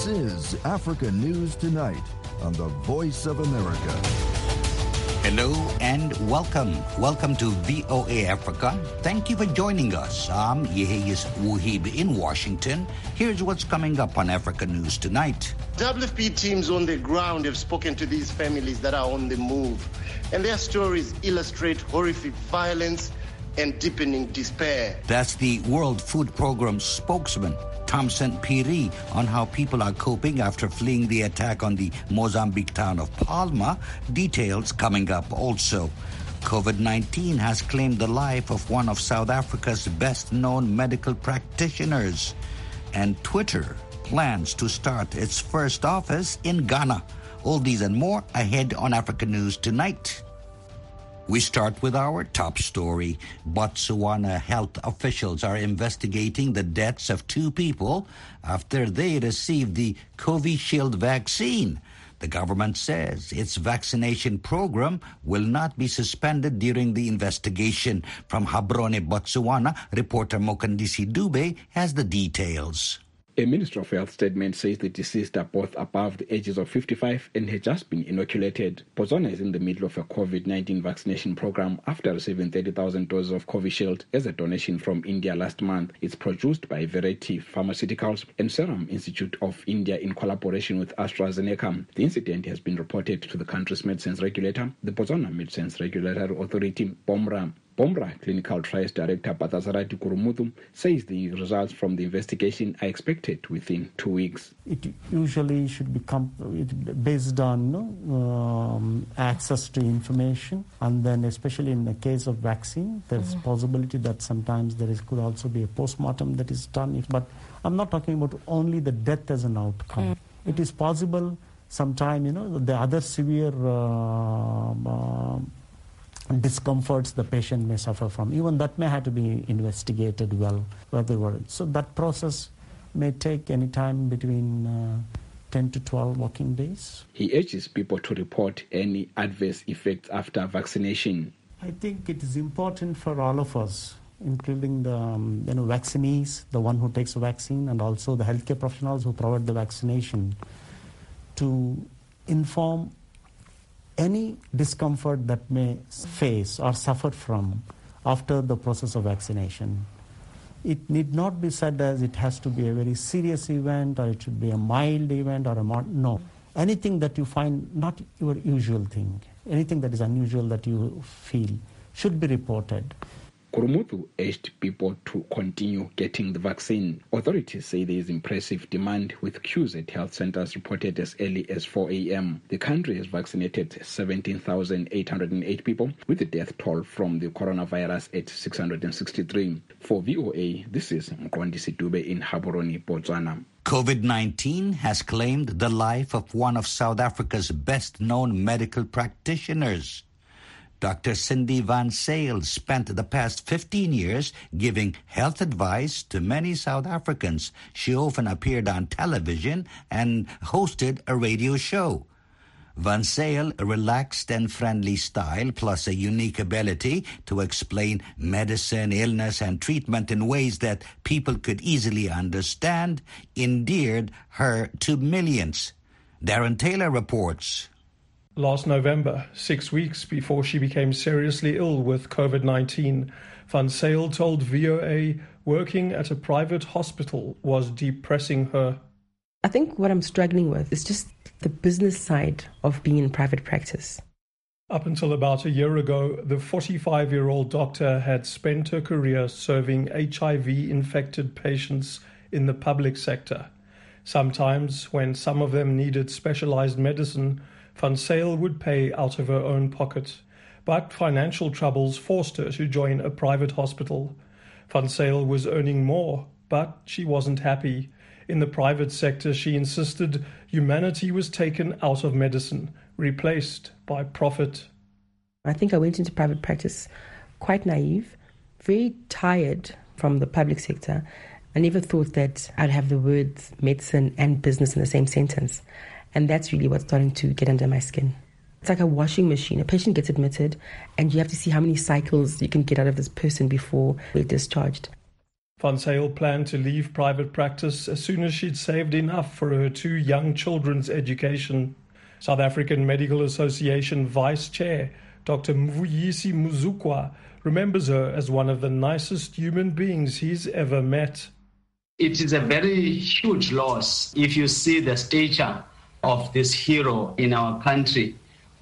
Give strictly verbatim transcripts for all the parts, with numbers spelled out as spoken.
This is Africa News Tonight on the Voice of America. Hello and welcome. Welcome to V O A Africa. Thank you for joining us. I'm Yeheyes Wuhib in Washington. Here's what's coming up on Africa News Tonight. W F P teams on the ground have spoken to these families that are on the move, and their stories illustrate horrific violence and deepening despair. That's the World Food Programme spokesman, Thompson Piri, on how people are coping after fleeing the attack on the Mozambique town of Palma. Details coming up also. COVID nineteen has claimed the life of one of South Africa's best-known medical practitioners. And Twitter plans to start its first office in Ghana. All these and more ahead on Africa News Tonight. We start with our top story. Botswana health officials are investigating the deaths of two people after they received the Covishield vaccine. The government says its vaccination program will not be suspended during the investigation. From Gaborone, Botswana, reporter Mokandisi Dube has the details. A Ministry of Health statement says the deceased are both above the ages of fifty-five and had just been inoculated. Botswana is in the middle of a COVID nineteen vaccination program after receiving thirty thousand doses of Covishield as a donation from India last month. It's produced by Verity Pharmaceuticals and Serum Institute of India in collaboration with AstraZeneca. The incident has been reported to the country's medicines regulator, the Botswana Medicines Regulatory Authority, BOMRA. BOMRA Clinical Trials Director Patasarati Kurumutu says the results from the investigation are expected within two weeks. It usually should become based on you know, um, access to information, and then especially in the case of vaccine, there is mm. possibility that sometimes there is could also be a post-mortem that is done. But I'm not talking about only the death as an outcome. Mm. It is possible sometime, you know, the other severe uh, uh, discomforts the patient may suffer from. Even that may have to be investigated well. So that process may take any time between uh, ten to twelve working days. He urges people to report any adverse effects after vaccination. I think it is important for all of us, including the um, you know, vaccinees, the one who takes the vaccine, and also the healthcare professionals who provide the vaccination, to inform any discomfort that may face or suffer from after the process of vaccination. It need not be said as it has to be a very serious event or it should be a mild event or a mod- no. Anything that you find not your usual thing, anything that is unusual that you feel should be reported. Kurumutu urged people to continue getting the vaccine. Authorities say there is impressive demand, with queues at health centers reported as early as four a.m. The country has vaccinated seventeen thousand eight hundred eight people, with the death toll from the coronavirus at six hundred sixty-three. For V O A, this is Mkondisi Dube in Gaborone, Botswana. COVID nineteen has claimed the life of one of South Africa's best-known medical practitioners. Doctor Cindy Van Zyl spent the past fifteen years giving health advice to many South Africans. She often appeared on television and hosted a radio show. Van Zyl, a relaxed and friendly style, plus a unique ability to explain medicine, illness, and treatment in ways that people could easily understand, endeared her to millions. Darren Taylor reports. Last November, six weeks before she became seriously ill with COVID nineteen, Van Zyl told V O A working at a private hospital was depressing her. I think what I'm struggling with is just the business side of being in private practice. Up until about a year ago, the forty-five-year-old doctor had spent her career serving H I V-infected patients in the public sector. Sometimes, when some of them needed specialized medicine, Van Zyl would pay out of her own pocket, but financial troubles forced her to join a private hospital. Van Zyl was earning more, but she wasn't happy. In the private sector, she insisted humanity was taken out of medicine, replaced by profit. I think I went into private practice quite naive, very tired from the public sector. I never thought that I'd have the words medicine and business in the same sentence. And that's really what's starting to get under my skin. It's like a washing machine. A patient gets admitted and you have to see how many cycles you can get out of this person before they're discharged. Van Zyl planned to leave private practice as soon as she'd saved enough for her two young children's education. South African Medical Association Vice Chair Doctor Mvuyisi Muzukwa remembers her as one of the nicest human beings he's ever met. It is a very huge loss if you see the stature of this hero in our country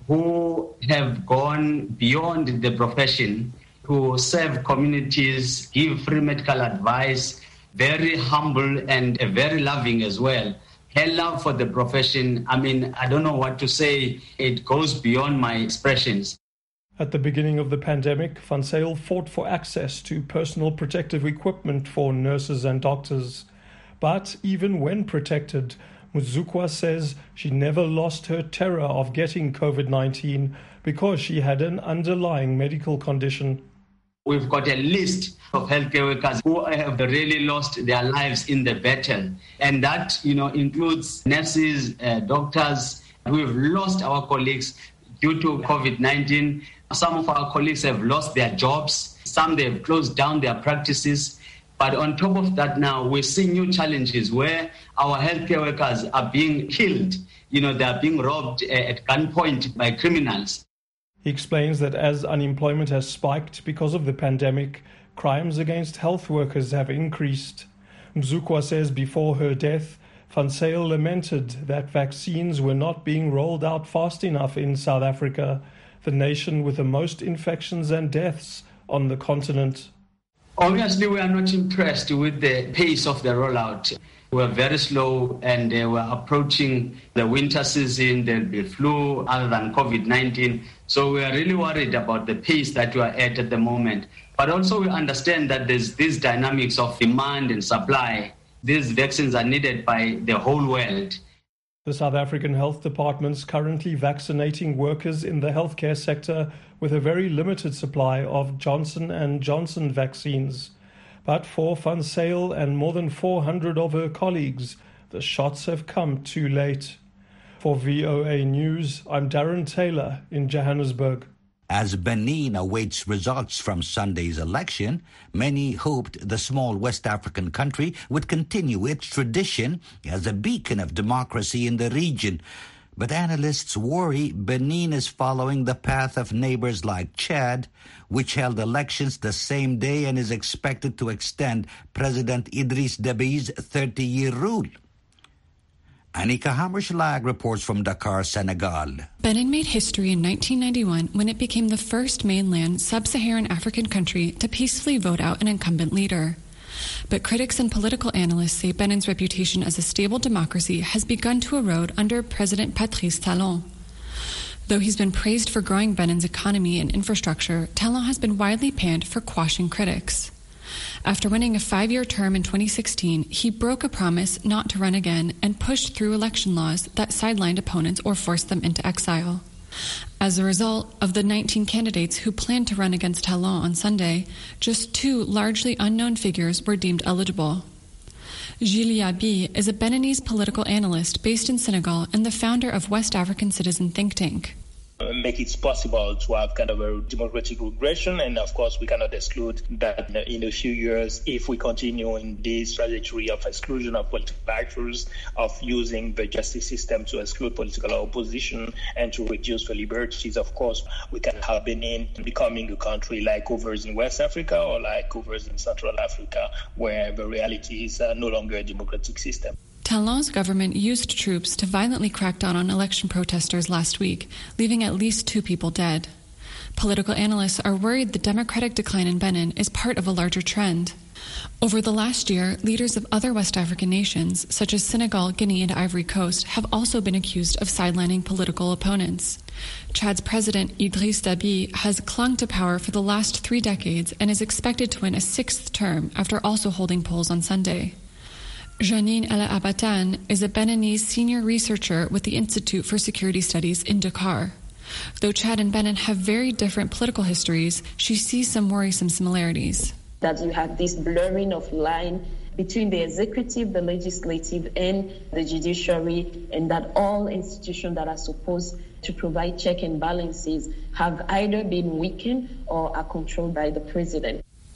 who have gone beyond the profession to serve communities, give free medical advice, very humble and very loving as well. Her love for the profession, I mean, I don't know what to say. It goes beyond my expressions. At the beginning of the pandemic, Van Zyl fought for access to personal protective equipment for nurses and doctors. But even when protected, Muzukwa says she never lost her terror of getting COVID nineteen because she had an underlying medical condition. We've got a list of healthcare workers who have really lost their lives in the battle. And that, you know, includes nurses, uh, doctors. We've lost our colleagues due to COVID nineteen. Some of our colleagues have lost their jobs. Some they've closed down their practices. But on top of that now, we're seeing new challenges where our healthcare workers are being killed. You know, they're being robbed at gunpoint by criminals. He explains that as unemployment has spiked because of the pandemic, crimes against health workers have increased. Mzukwa says before her death, Van Zyl lamented that vaccines were not being rolled out fast enough in South Africa, the nation with the most infections and deaths on the continent. Obviously, we are not impressed with the pace of the rollout. We're very slow and uh, we're approaching the winter season, there'll be flu other than COVID nineteen. So we are really worried about the pace that we are at at the moment. But also we understand that there's these dynamics of demand and supply. These vaccines are needed by the whole world. The South African Health Department's currently vaccinating workers in the healthcare sector with a very limited supply of Johnson and Johnson vaccines. But for Van Zyl and more than four hundred of her colleagues, the shots have come too late. For V O A News, I'm Darren Taylor in Johannesburg. As Benin awaits results from Sunday's election, many hoped the small West African country would continue its tradition as a beacon of democracy in the region. But analysts worry Benin is following the path of neighbors like Chad, which held elections the same day and is expected to extend President Idriss Déby's thirty-year rule. Anika Hammerschlag reports from Dakar, Senegal. Benin made history in nineteen ninety-one when it became the first mainland sub-Saharan African country to peacefully vote out an incumbent leader. But critics and political analysts say Benin's reputation as a stable democracy has begun to erode under President Patrice Talon. Though he's been praised for growing Benin's economy and infrastructure, Talon has been widely panned for quashing critics. After winning a five-year term in twenty sixteen, he broke a promise not to run again and pushed through election laws that sidelined opponents or forced them into exile. As a result, of the nineteen candidates who planned to run against Talon on Sunday, just two largely unknown figures were deemed eligible. Gilles Yabi is a Beninese political analyst based in Senegal and the founder of West African Citizen think tank. Make it possible to have kind of a democratic regression. And of course, we cannot exclude that in a few years, if we continue in this trajectory of exclusion of political actors, of using the justice system to exclude political opposition and to reduce the liberties, of course, we can have Benin becoming a country like others in West Africa or like others in Central Africa, where the reality is uh, no longer a democratic system. Talon's government used troops to violently crack down on election protesters last week, leaving at least two people dead. Political analysts are worried the democratic decline in Benin is part of a larger trend. Over the last year, leaders of other West African nations, such as Senegal, Guinea, and Ivory Coast, have also been accused of sidelining political opponents. Chad's president, Idriss Déby, has clung to power for the last three decades and is expected to win a sixth term after also holding polls on Sunday. Janine El Abatan is a Beninese senior researcher with the Institute for Security Studies in Dakar. Though Chad and Benin have very different political histories, she sees some worrisome similarities. That you have this blurring of line between the executive, the legislative, and the judiciary, and that all institutions that are supposed to provide check and balances have either been weakened or are controlled by the president.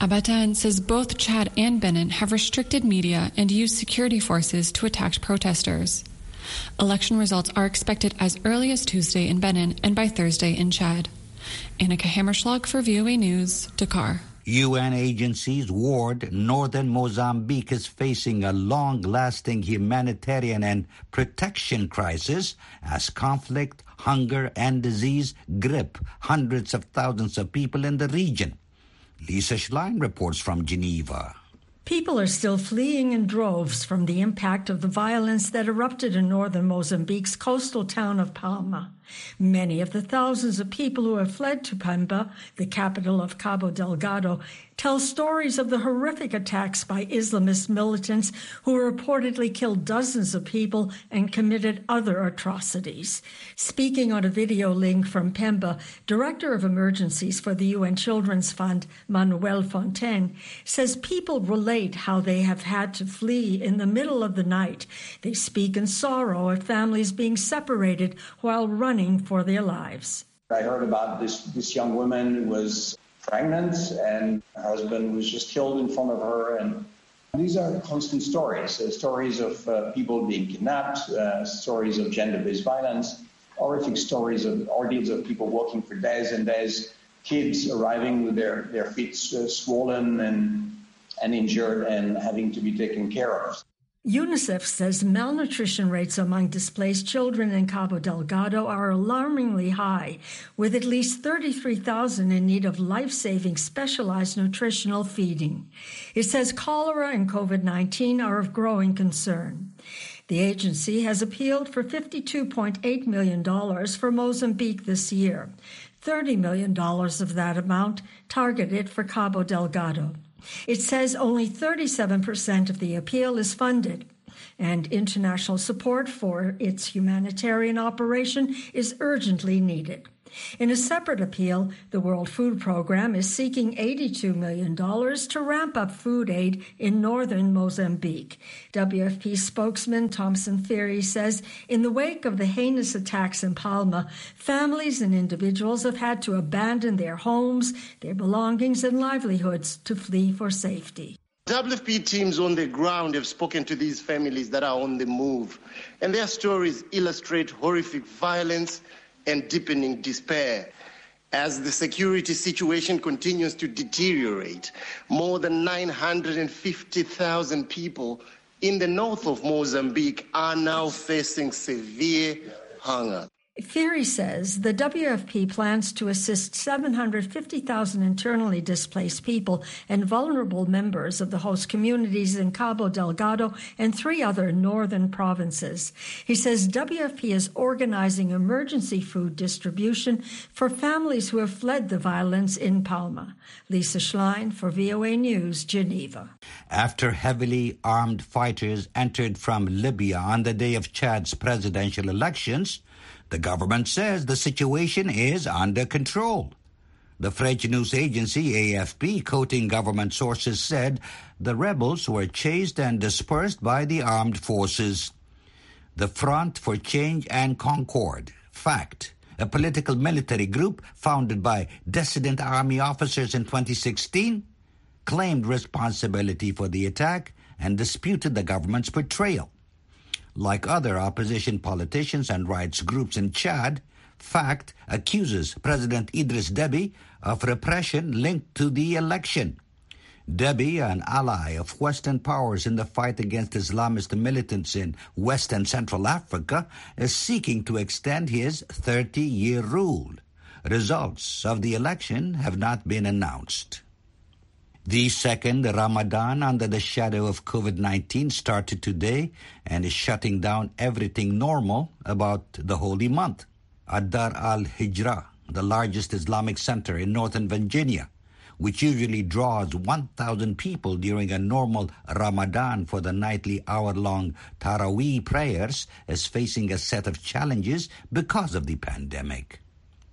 Abatan says both Chad and Benin have restricted media and used security forces to attack protesters. Election results are expected as early as Tuesday in Benin and by Thursday in Chad. Annika Hammerschlag for V O A News, Dakar. U N agencies warned northern Mozambique is facing a long-lasting humanitarian and protection crisis as conflict, hunger, and disease grip hundreds of thousands of people in the region. Lisa Schlein reports from Geneva. People are still fleeing in droves from the impact of the violence that erupted in northern Mozambique's coastal town of Palma. Many of the thousands of people who have fled to Pemba, the capital of Cabo Delgado, tell stories of the horrific attacks by Islamist militants who reportedly killed dozens of people and committed other atrocities. Speaking on a video link from Pemba, Director of Emergencies for the U N Children's Fund, Manuel Fontaine, says people relate how they have had to flee in the middle of the night. They speak in sorrow at families being separated while running for their lives. I heard about this, this young woman who was pregnant and her husband was just killed in front of her. And these are constant stories, uh, stories of uh, people being kidnapped, uh, stories of gender-based violence, horrific stories of ordeals of people walking for days and days, kids arriving with their, their feet uh, swollen and, and injured and having to be taken care of. UNICEF says malnutrition rates among displaced children in Cabo Delgado are alarmingly high, with at least thirty-three thousand in need of life-saving specialized nutritional feeding. It says cholera and COVID nineteen are of growing concern. The agency has appealed for fifty-two point eight million dollars for Mozambique this year, thirty million dollars of that amount targeted for Cabo Delgado. It says only thirty-seven percent of the appeal is funded, and international support for its humanitarian operation is urgently needed. In a separate appeal, the World Food Program is seeking eighty-two million dollars to ramp up food aid in northern Mozambique. W F P spokesman Thompson Theory says in the wake of the heinous attacks in Palma, families and individuals have had to abandon their homes, their belongings, and livelihoods to flee for safety. W F P teams on the ground have spoken to these families that are on the move, and their stories illustrate horrific violence and deepening despair. As the security situation continues to deteriorate, more than nine hundred fifty thousand people in the north of Mozambique are now facing severe hunger. Theory says the W F P plans to assist seven hundred fifty thousand internally displaced people and vulnerable members of the host communities in Cabo Delgado and three other northern provinces. He says W F P is organizing emergency food distribution for families who have fled the violence in Palma. Lisa Schlein for V O A News, Geneva. After heavily armed fighters entered from Libya on the day of Chad's presidential elections, the government says the situation is under control. The French news agency A F P, quoting government sources, said the rebels were chased and dispersed by the armed forces. The Front for Change and Concord, FACT, a political military group founded by dissident army officers in twenty sixteen, claimed responsibility for the attack and disputed the government's portrayal. Like other opposition politicians and rights groups in Chad, FACT accuses President Idris Deby of repression linked to the election. Deby, an ally of Western powers in the fight against Islamist militants in West and Central Africa, is seeking to extend his thirty-year rule. Results of the election have not been announced. The second Ramadan under the shadow of COVID nineteen started today and is shutting down everything normal about the holy month. Ad-Dar al-Hijra, the largest Islamic center in northern Virginia, which usually draws one thousand people during a normal Ramadan for the nightly hour-long Taraweeh prayers, is facing a set of challenges because of the pandemic.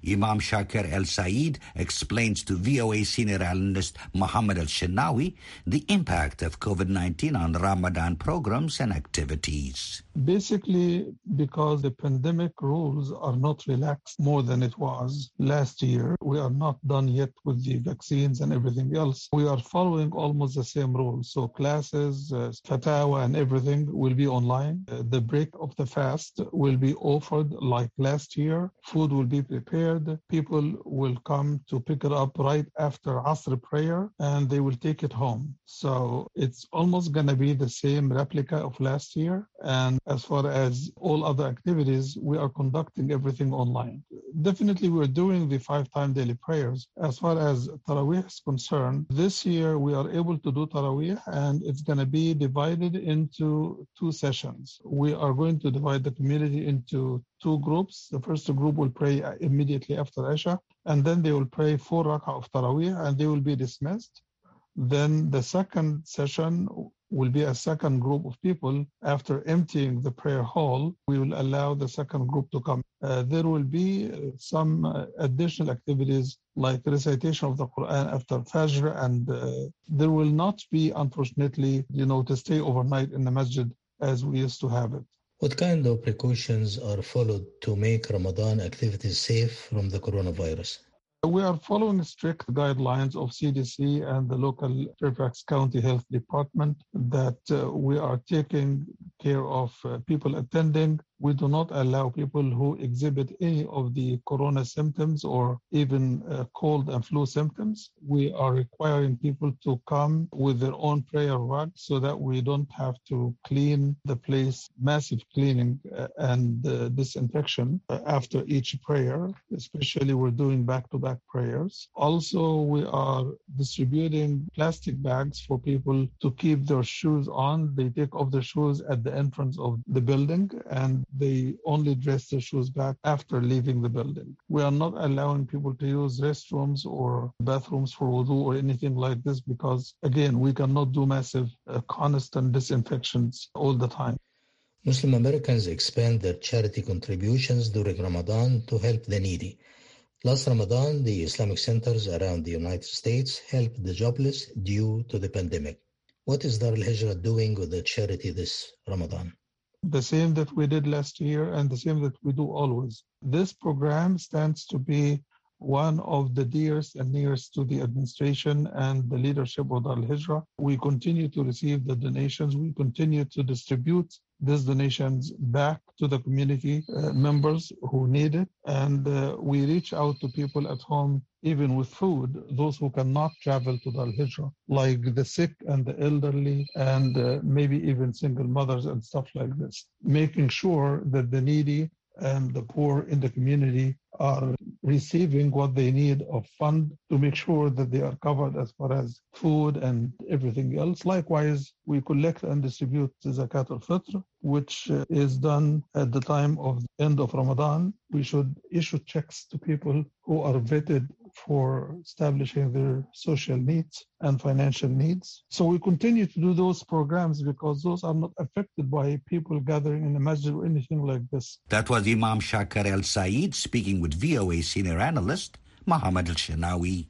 Imam Shakir El Said explains to V O A senior analyst Mohammed Al-Shenawi the impact of COVID nineteen on Ramadan programs and activities. Basically, because the pandemic rules are not relaxed more than it was last year. We are not done yet with the vaccines and everything else. We are following almost the same rules. So classes, uh, fatawa and everything will be online. Uh, the break of the fast will be offered like last year. Food will be prepared. People will come to pick it up right after Asr prayer and they will take it home. So it's almost going to be the same replica of last year. And as far as all other activities, we are conducting everything online. Definitely, we're doing the five-time daily prayers. As far as Taraweeh is concerned, this year we are able to do Taraweeh, and it's going to be divided into two sessions. We are going to divide the community into two groups. The first group will pray immediately after Isha, and then they will pray four rak'ah of Taraweeh, and they will be dismissed. Then the second session will be a second group of people. After emptying the prayer hall, we will allow the second group to come. Uh, there will be some uh, additional activities like recitation of the Quran after Fajr, and uh, there will not be, unfortunately, you know, to stay overnight in the masjid as we used to have it. What kind of precautions are followed to make Ramadan activities safe from the coronavirus? We are following strict guidelines of C D C and the local Fairfax County Health Department that uh, we are taking care of uh, people attending. We do not allow people who exhibit any of the corona symptoms or even uh, cold and flu symptoms. We are requiring people to come with their own prayer rug so that we don't have to clean the place, massive cleaning uh, and uh, disinfection uh, after each prayer, especially we're doing back-to-back prayers. Also, we are distributing plastic bags for people to keep their shoes on. They take off their shoes at the entrance of the building and they only dress their shoes back after leaving the building. We are not allowing people to use restrooms or bathrooms for wudu or anything like this because, again, we cannot do massive uh, constant disinfections all the time. Muslim Americans expand their charity contributions during Ramadan to help the needy. Last Ramadan, the Islamic centers around the United States helped the jobless due to the pandemic. What is Dar al-Hijrah doing with the charity this Ramadan? The same that we did last year and the same that we do always. This program stands to be one of the dearest and nearest to the administration and the leadership of Dar al-Hijrah. We continue to receive the donations. We continue to distribute these donations back to the community uh, members who need it. And uh, we reach out to people at home, even with food, those who cannot travel to Dar al-Hijrah, like the sick and the elderly, and uh, maybe even single mothers and stuff like this, making sure that the needy and the poor in the community are receiving what they need of fund to make sure that they are covered as far as food and everything else. Likewise, we collect and distribute Zakat al-Fitr, which uh, is done at the time of the end of Ramadan. We should issue checks to people who are vetted for establishing their social needs and financial needs. So we continue to do those programs because those are not affected by people gathering in the masjid or anything like this. That was Imam Shakir El Said speaking with V O A senior analyst Mohammed Al-Shenawi.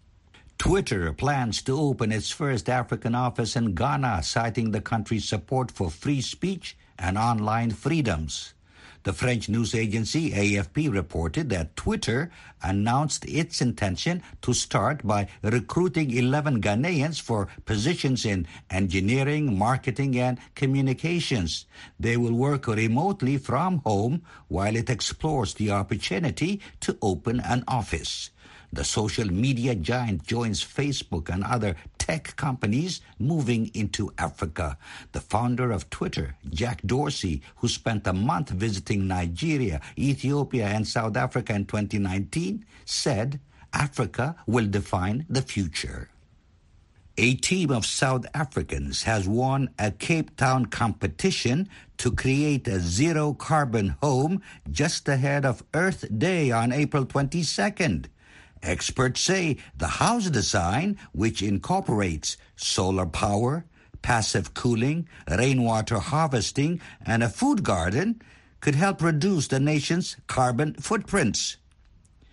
Twitter plans to open its first African office in Ghana, citing the country's support for free speech and online freedoms. The French news agency A F P reported that Twitter announced its intention to start by recruiting eleven Ghanaians for positions in engineering, marketing, and communications. They will work remotely from home while it explores the opportunity to open an office. The social media giant joins Facebook and other tech companies moving into Africa. The founder of Twitter, Jack Dorsey, who spent a month visiting Nigeria, Ethiopia, and South Africa in twenty nineteen, said Africa will define the future. A team of South Africans has won a Cape Town competition to create a zero-carbon home just ahead of Earth Day on April twenty-second. Experts say the house design, which incorporates solar power, passive cooling, rainwater harvesting, and a food garden, could help reduce the nation's carbon footprints.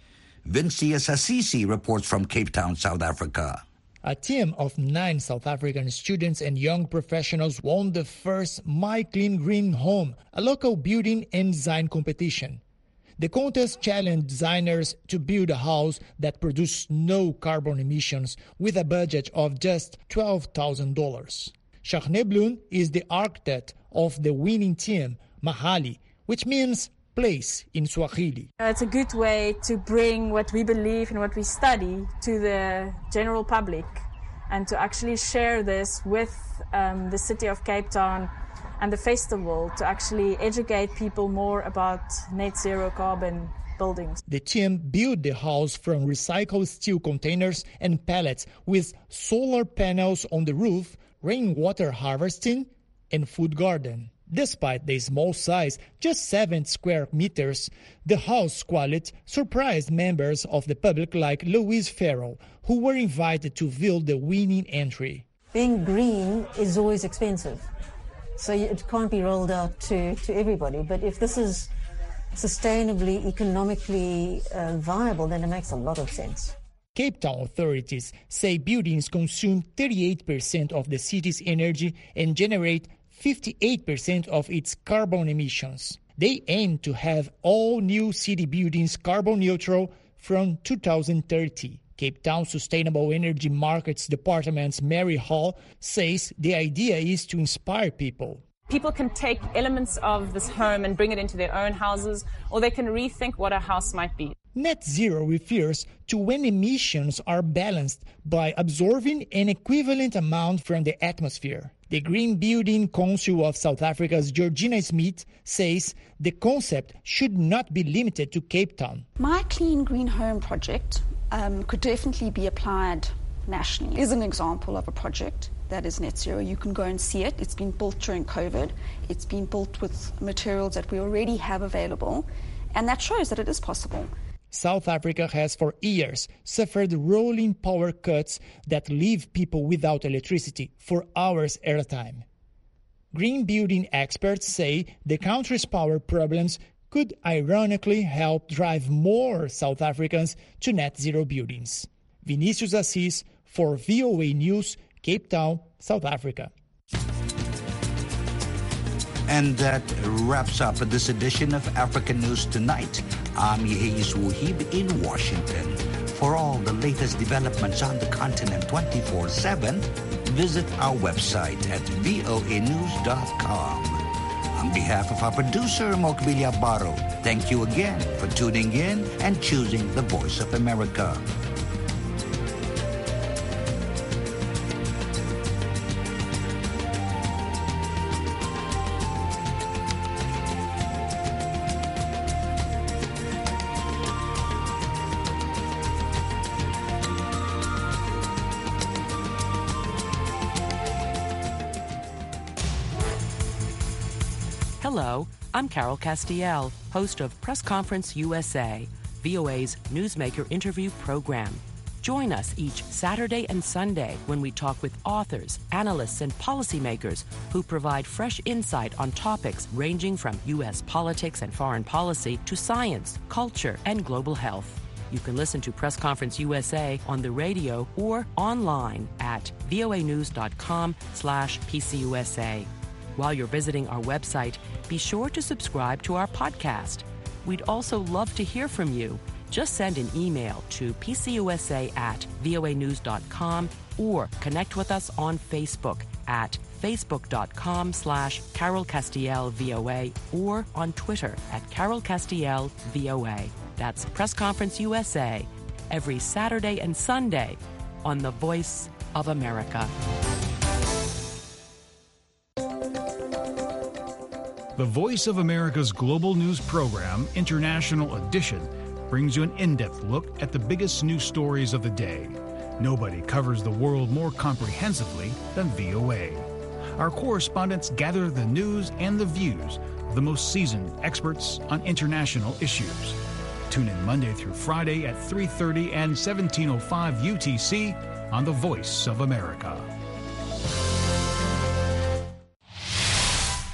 Vincius Assisi reports from Cape Town, South Africa. A team of nine South African students and young professionals won the first My Clean Green Home, a local building and design competition. The contest challenged designers to build a house that produced no carbon emissions with a budget of just twelve thousand dollars. Shahne Bloom is the architect of the winning team, Mahali, which means place in Swahili. It's a good way to bring what we believe and what we study to the general public and to actually share this with um, the city of Cape Town and the festival to actually educate people more about net zero carbon buildings. The team built the house from recycled steel containers and pallets with solar panels on the roof, rainwater harvesting, and food garden. Despite the small size, just seven square meters, the house quality surprised members of the public like Louise Farrell, who were invited to view the winning entry. Being green is always expensive, so it can't be rolled out to, to everybody. But if this is sustainably, economically uh, viable, then it makes a lot of sense. Cape Town authorities say buildings consume thirty-eight percent of the city's energy and generate fifty-eight percent of its carbon emissions. They aim to have all new city buildings carbon neutral from two thousand thirty. Cape Town Sustainable Energy Markets Department's Mary Hall says the idea is to inspire people. People can take elements of this home and bring it into their own houses, or they can rethink what a house might be. Net zero refers to when emissions are balanced by absorbing an equivalent amount from the atmosphere. The Green Building Council of South Africa's Georgina Smith says the concept should not be limited to Cape Town. My Clean Green Home project um, could definitely be applied nationally. It is an example of a project that is net zero. You can go and see it. It's been built during COVID. It's been built with materials that we already have available, and that shows that it is possible. South Africa has for years suffered rolling power cuts that leave people without electricity for hours at a time. Green building experts say the country's power problems could ironically help drive more South Africans to net zero buildings. Vinicius Assis for V O A News, Cape Town, South Africa. And that wraps up this edition of African News Tonight. I'm Yehis Wuhib in Washington. For all the latest developments on the continent twenty-four seven, visit our website at voa news dot com. On behalf of our producer, Mokbilia Baro, thank you again for tuning in and choosing the Voice of America. Hello, I'm Carol Castiel, host of Press Conference U S A, V O A's newsmaker interview program. Join us each Saturday and Sunday when we talk with authors, analysts, and policymakers who provide fresh insight on topics ranging from U S politics and foreign policy to science, culture, and global health. You can listen to Press Conference U S A on the radio or online at voa news dot com slash P C U S A. While you're visiting our website, be sure to subscribe to our podcast. We'd also love to hear from you. Just send an email to p c u s a at voa news dot com or connect with us on Facebook at facebook dot com slash Carol Castiel V O A or on Twitter at Carol Castiel V O A. That's Press Conference U S A, every Saturday and Sunday on The Voice of America. The Voice of America's global news program, International Edition, brings you an in-depth look at the biggest news stories of the day. Nobody covers the world more comprehensively than V O A. Our correspondents gather the news and the views of the most seasoned experts on international issues. Tune in Monday through Friday at three thirty and seventeen oh five U T C on The Voice of America.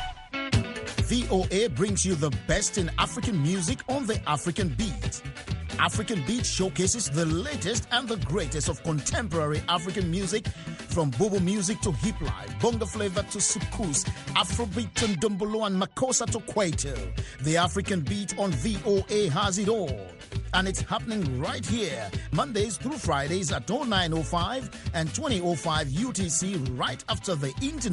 V O A brings you the best in African music on the African beat. African Beat showcases the latest and the greatest of contemporary African music, from Bobo music to hip life, bongo flavor to soukous, Afrobeat and Dumbolo and Makossa to Kwaito. The African Beat on V O A has it all. And it's happening right here, Mondays through Fridays at oh nine oh five and twenty oh five U T C, right after the internet.